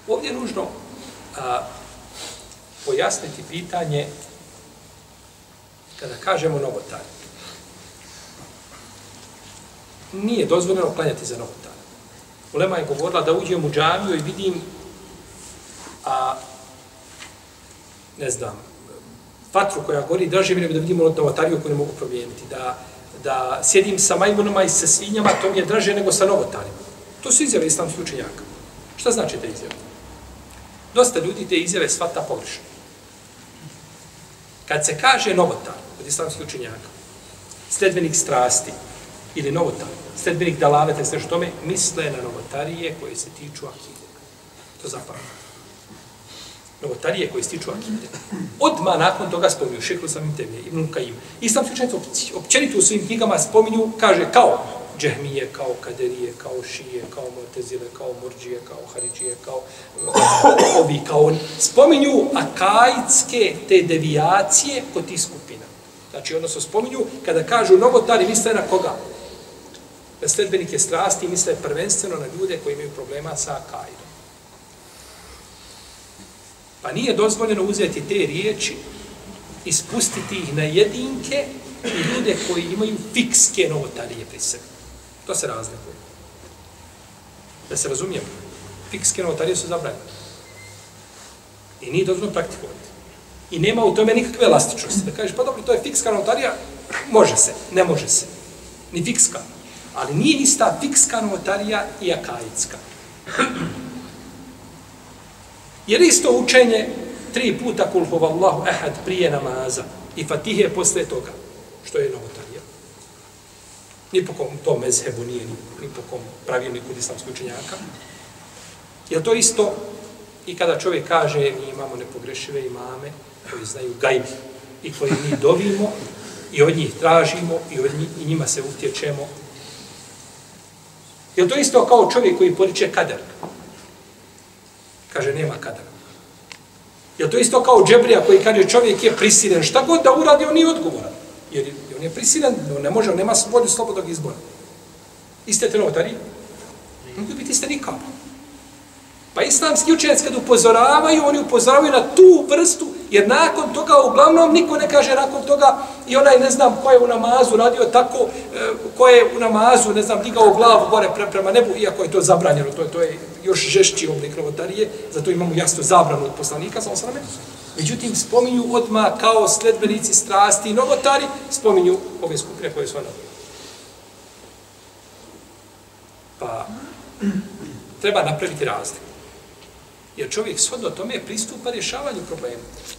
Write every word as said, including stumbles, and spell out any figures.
Ovdje je nužno a, pojasniti pitanje kada kažemo novotar. Nije dozvoljeno klanjati za novotar. Ulema je govorila da uđem u džamiju i vidim a, ne znam, vatru koja gori, draže mi nego da vidimo novotariju koju ne mogu promijeniti. Da, da sjedim sa majmunama i sa svinjama, to mi je draže nego sa novotarima. To su izjave islamskih učenjaka. Šta znači te izjave? Dosta ljudi te izjave shvata pogrešno. Kad se kaže novotar od islamskih učenjaka, sledbenik strasti ili novotar, sledbenik dalaleta, sve što tome, misle na novotarije koje se tiču akide. To zapamljamo. Novotarije koje se tiču akide. Odmah nakon toga spominju Šejh Islam Temije, Ibn Kajim. Islamski učenjaci općenito u svojim knjigama spominju, kaže, kao Džehmije, kao Kaderije, kao Šije, kao Mu'tezile, kao Murdžije, kao Haridžije, kao ovi, kao oni. Spominju akaidske te devijacije kod tih skupina. Znači, odnosno spominju, kada kažu novotari, misle na koga? Na sledbenike strasti, misle prvenstveno na ljude koji imaju problema sa akaidom. Pa nije dozvoljeno uzeti te riječi i spustiti ih na jedinke i ljude koji imaju fikske novotarije pri sebi. To se razlikuje. Da se razumijemo. Fikske novotarije su zabranjene. I nije dozvoljeno praktikovati. I nema u tome nikakve elastičnosti. Da kažeš, pa dobro, to je fikska novotarija, može se, ne može se. Ni fikska. Ali nije ista fikska novotarija i akaidska. Jer isto učenje tri puta kul huvallahu ehad prije namaza i fatihe posle toga, što je novotarija. Ni po kom tom mezhebu nije, ni, ni po kom pravilniku islamskog učenjaka. Jer to isto i kada čovjek kaže mi imamo nepogrešive imame koji znaju gajbi i koji mi dovimo i od njih tražimo i od njih, i njima se utječemo. Jer to isto kao čovjek koji poriče kader. Kaže, nema kadera. Jer to isto kao džebrija koji kaže čovjek je prisilen. Šta god da uradi, on nije odgovoran. Jer on je prisilen, on ne može, on nema volju slobodnog izbora. Iste te novotarije? Mogu biti iste nikako. Pa islamski učenjaci kad upozoravaju, oni upozoravaju na tu vrstu, jer nakon toga uglavnom niko ne kaže nakon toga i onaj ne znam ko je u namazu radio tako, ko je u namazu, ne znam, digao glavu gore pre, prema nebu, iako je to zabranjeno, to je, to je još žešći oblik novotarije, zato imamo jasno zabranu od poslanika, sa osrame. Međutim, spominju odmah kao sledbenici strasti i novotari, spominju ove skupine koje su ono. Pa, treba napraviti razliku. Jer čovjek shodno tome pristupa rješavanju problema.